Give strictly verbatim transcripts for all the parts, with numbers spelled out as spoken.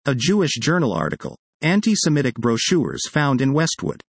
A Jewish Journal article. Anti-Semitic brochures found in Westwood.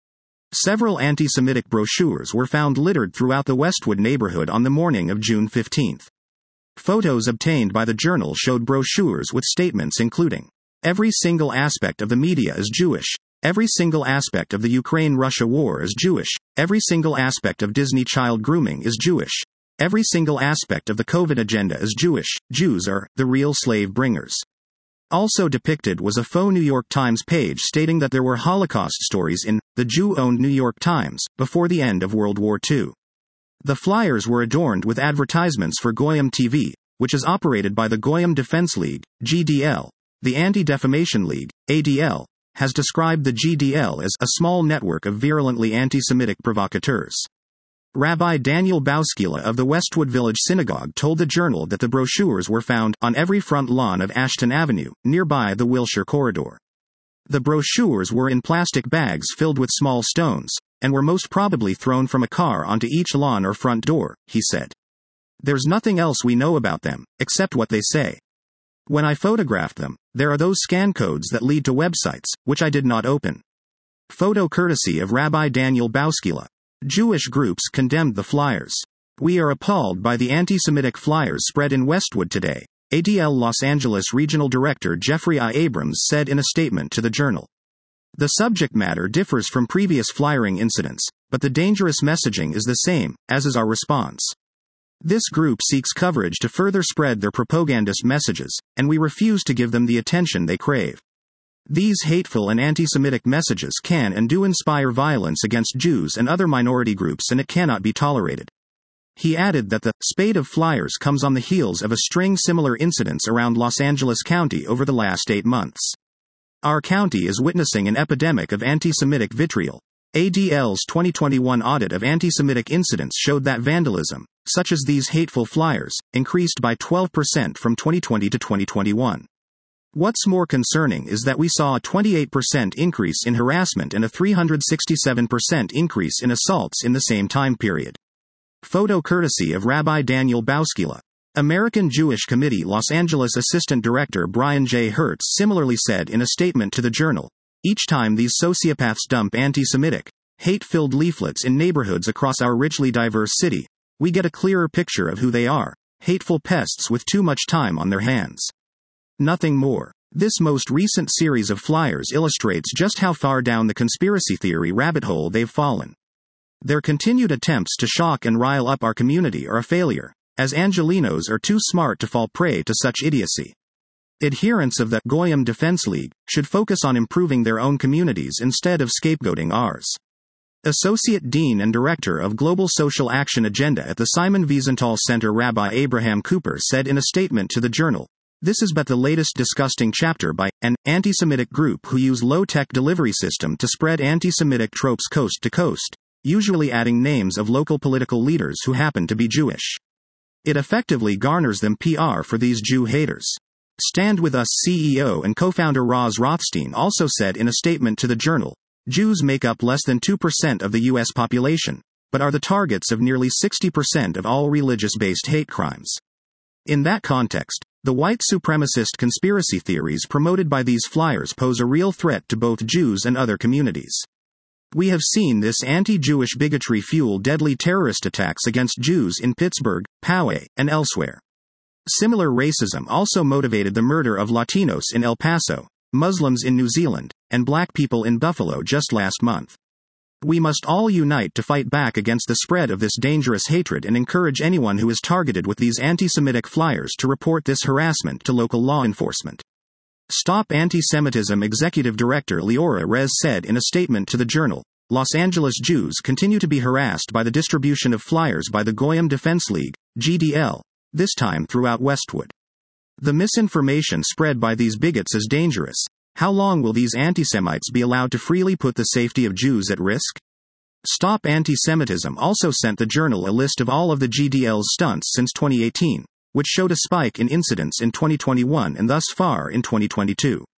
Several anti-Semitic brochures were found littered throughout the Westwood neighborhood on the morning of June fifteenth. Photos obtained by the Journal showed brochures with statements including, "Every single aspect of the media is Jewish. Every single aspect of the Ukraine-Russia war is Jewish. Every single aspect of Disney child grooming is Jewish. Every single aspect of the COVID agenda is Jewish. Jews are the real slave bringers." Also depicted was a faux New York Times page stating that there were Holocaust stories in the Jew-owned New York Times before the end of World War Two. The flyers were adorned with advertisements for Goyim T V, which is operated by the Goyim Defense League, G D L. The Anti-Defamation League, A D L, has described the G D L as a small network of virulently anti-Semitic provocateurs. Rabbi Daniel Bauskila of the Westwood Village Synagogue told the Journal that the brochures were found on every front lawn of Ashton Avenue, nearby the Wilshire Corridor. The brochures were in plastic bags filled with small stones, and were most probably thrown from a car onto each lawn or front door, he said. "There's nothing else we know about them, except what they say. When I photographed them, there are those scan codes that lead to websites, which I did not open." Photo courtesy of Rabbi Daniel Bauskila. Jewish groups condemned the flyers. "We are appalled by the anti-Semitic flyers spread in Westwood today," A D L Los Angeles Regional Director Jeffrey I. Abrams said in a statement to the Journal. "The subject matter differs from previous flyering incidents, but the dangerous messaging is the same, as is our response. This group seeks coverage to further spread their propagandist messages, and we refuse to give them the attention they crave. These hateful and anti-Semitic messages can and do inspire violence against Jews and other minority groups, and it cannot be tolerated." He added that the spate of flyers comes on the heels of a string similar incidents around Los Angeles County over the last eight months. "Our county is witnessing an epidemic of anti-Semitic vitriol. A D L's twenty twenty-one audit of anti-Semitic incidents showed that vandalism, such as these hateful flyers, increased by twelve percent from twenty twenty to twenty twenty-one. What's more concerning is that we saw a twenty-eight percent increase in harassment and a three hundred sixty-seven percent increase in assaults in the same time period." Photo courtesy of Rabbi Daniel Bauskila. American Jewish Committee Los Angeles Assistant Director Brian J. Hertz similarly said in a statement to the Journal, "Each time these sociopaths dump anti-Semitic, hate-filled leaflets in neighborhoods across our richly diverse city, we get a clearer picture of who they are, hateful pests with too much time on their hands. Nothing more. This most recent series of flyers illustrates just how far down the conspiracy theory rabbit hole they've fallen. Their continued attempts to shock and rile up our community are a failure, as Angelenos are too smart to fall prey to such idiocy. Adherents of the Goyim Defense League should focus on improving their own communities instead of scapegoating ours." Associate Dean and Director of Global Social Action Agenda at the Simon Wiesenthal Center Rabbi Abraham Cooper said in a statement to the Journal, "This is but the latest disgusting chapter by an anti-Semitic group who use low-tech delivery system to spread anti-Semitic tropes coast to coast, usually adding names of local political leaders who happen to be Jewish. It effectively garners them P R for these Jew haters." Stand With Us C E O and co-founder Roz Rothstein also said in a statement to the Journal, "Jews make up less than two percent of the U S population, but are the targets of nearly sixty percent of all religious-based hate crimes. In that context, the white supremacist conspiracy theories promoted by these flyers pose a real threat to both Jews and other communities. We have seen this anti-Jewish bigotry fuel deadly terrorist attacks against Jews in Pittsburgh, Poway, and elsewhere. Similar racism also motivated the murder of Latinos in El Paso, Muslims in New Zealand, and black people in Buffalo just last month. We must all unite to fight back against the spread of this dangerous hatred and encourage anyone who is targeted with these anti-Semitic flyers to report this harassment to local law enforcement." Stop Anti-Semitism Executive Director Leora Rez said in a statement to the Journal, "Los Angeles Jews continue to be harassed by the distribution of flyers by the Goyim Defense League, G D L, this time throughout Westwood. The misinformation spread by these bigots is dangerous. How long will these anti-Semites be allowed to freely put the safety of Jews at risk?" Stop Anti-Semitism also sent the Journal a list of all of the G D L's stunts since twenty eighteen, which showed a spike in incidents in twenty twenty-one and thus far in twenty twenty-two.